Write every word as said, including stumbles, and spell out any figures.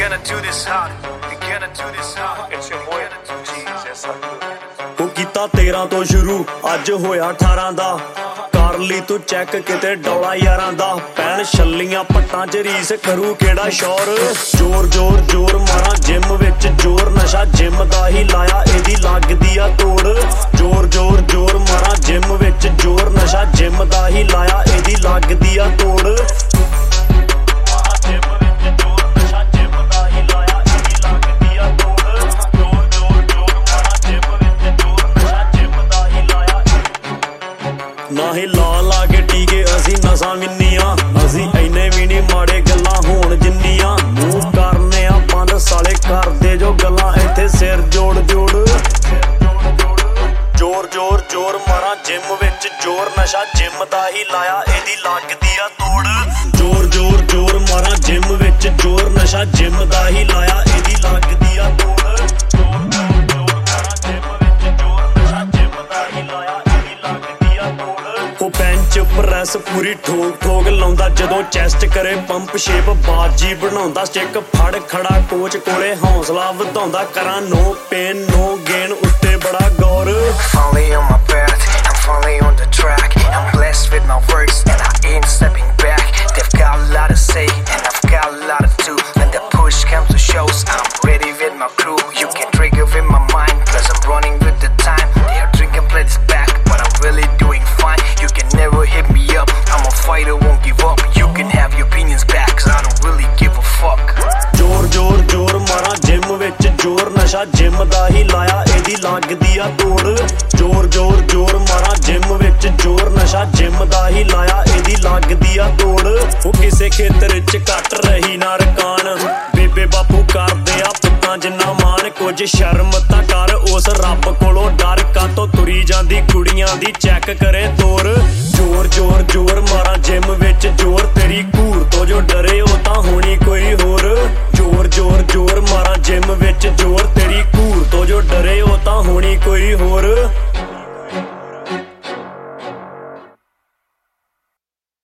gonna do this hard, we gonna do this hard. It's your boy Jesus. ਉਹ ਕੀਤਾ ਤੇਰਾਂ ਤੋਂ ਸ਼ੁਰੂ ਅੱਜ ਹੋਇਆ ਅਠਾਰਾਂ ਦਾ ਕਰ ਲਈ ਤੂੰ ਚੈੱਕ ਕਿਤੇ ਡੌਲਾ ਯਾਰਾਂ ਦਾ ਪੈਣ ਛੱਲੀਆਂ ਪੱਟਾਂ ਚ ਰੀਸ ਕਰੂ ਕਿਹੜਾ ਸ਼ੌਰ ਜ਼ੋਰ ਜ਼ੋਰ ਜ਼ੋਰ ਮਾਰਾਂ ਜਿਮ ਵਿੱਚ ਜ਼ੋਰ ਨਸ਼ਾ ਜਿਮ ਦਾ ਹੀ ਲਾਇਆ ਇਹਦੀ ਲੱਗਦੀ ਆ ਤੋੜ ਜ਼ੋਰ ਜ਼ੋਰ ਜ਼ੋਰ ਮਾਰਾਂ ਜਿਮ ਵਿੱਚ ਜ਼ੋਰ ਨਸ਼ਾ ਜਿਮ ਦਾ ਹੀ ਲਾਇਆ ਇਹਦੀ ਲੱਗਦੀ ਆ ਤੋੜ ਨਾ ਹੀ ਲਾ ਲਾ ਕੇ ਟੀਕੇ ਅਸੀਂ ਨਸਾਂ ਵਿੰਨੀਆਂ ਅਸੀਂ ਐਨੇ ਵੀ ਨੀ ਮਾੜੇ ਗੱਲਾਂ ਹੋਣ ਜਿੰਨੀਆਂ ਮੂੰਹ ਕਰਨੇ ਆ ਬੰਦ ਸਾਲੇ ਕਰਦੇ ਜੋ ਗੱਲਾਂ ਇੱਥੇ ਸਿਰ ਜੋੜ ਜੋੜ ਜ਼ੋਰ ਜ਼ੋਰ ਜ਼ੋਰ ਮਾਰਾਂ ਜਿਮ ਵਿੱਚ ਜ਼ੋਰ ਨਸ਼ਾ ਜਿਮ ਦਾ ਹੀ ਲਾਇਆ ਇਹਦੀ ਲੱਗਦੀ ਆ ਤੋੜ ਜ਼ੋਰ ਜ਼ੋਰ ਜ਼ੋਰ ਮਾਰਾਂ ਜਿਮ ਵਿੱਚ ਜ਼ੋਰ ਨਸ਼ਾ ਜਿਮ ਦਾ ਹੀ ਲਾਇਆ ਇਹਦੀ ਲੱਗਦੀ ਆ ਤੋੜ ਪ੍ਰੈਸ ਪੂਰੀ ਠੋਕ ਠੋਕ ਲਾਉਂਦਾ ਜਦੋਂ ਚੈਸਟ ਕਰੇ ਪੰਪ ਸ਼ੇਪ ਬਾਜੀ ਬਣਾਉਂਦਾ ਸਟਿਕ ਫੜ ਖੜਾ ਕੋਚ ਕੋਲੇ ਹੌਸਲਾ ਵਧਾਉਂਦਾ ਕਰਾਂ ਨੋ ਪੇਨ ਨੋ ਗੇਨ ਉੱਤੇ ਬੜਾ ਗੌਰ Falling on my path, I'm falling on the track. I'm blessed with my works and I ain't stepping back. They've got a lot to say and I've got a lot to do. When the push comes to shows, I'm ready with my crew. You can trigger with my mind, cause I'm running with the time. They are drinking plates back, but I'm really doing fine. You can never hit me up, I'm a fighter, won't give up. You can have your opinions back, cause I don't really give a fuck. ਜ਼ੋਰ ਜ਼ੋਰ ਜ਼ੋਰ ਮਾਰਾਂ gym ਵਿੱਚ ਜ਼ੋਰ ਨਸ਼ਾ gym ਦਾ ਹੀ ਲਾਇਆ ਇਹਦੀ ਲੱਗਦੀ ਆ ਤੋੜ ਜ਼ੋਰ ਜ਼ੋਰ ਜ਼ੋਰ ਮਾਰਾਂ ਜਿਮ ਵਿੱਚ ਜ਼ੋਰ ਨਸ਼ਾ ਜਿਮ ਦਾ ਹੀ ਲਾਇਆ ਇਹਦੀ ਲੱਗਦੀ ਆ ਤੋੜ ਉਹ ਕਿਸੇ ਖੇਤਰ ਚ ਘੱਟ ਰਹੀ ਨਾ ਰਕਾਨ ਬੇਬੇ ਬਾਪੂ ਕਰਦੇ ਆ ਪੁੱਤਾਂ ਜਿੰਨਾ ਮਾਣ ਕੁਝ ਸ਼ਰਮ ਤਾਂ ਕਰ ਉਸ ਰੱਬ ਕੋਲੋਂ ਡਰ ਕਾਤੋਂ ਤੁਰੀ ਜਾਂਦੀ ਕੁੜੀਆਂ ਦੀ ਚੈੱਕ ਕਰੇ ਤੋਰ ਜ਼ੋਰ ਜ਼ੋਰ ਜ਼ੋਰ ਮਾਰਾਂ ਜਿਮ ਵਿੱਚ ਜ਼ੋਰ ਤੇਰੀ ਘੂਰ ਤੋਂ ਜੋ ਡਰੇ ਉਹ ਤਾਂ ਹੋਣੀ ਕੋਈ ਹੋਰ ਜ਼ੋਰ ਜ਼ੋਰ ਜ਼ੋਰ ਮਾਰਾਂ ਜਿਮ ਵਿੱਚ ਜ਼ੋਰ ਤੇਰੀ ਘੂਰ ਤੋਂ ਜੋ ਡਰੇ ਉਹ ਤਾਂ ਹੋਣੀ ਕੋਈ ਹੋਰ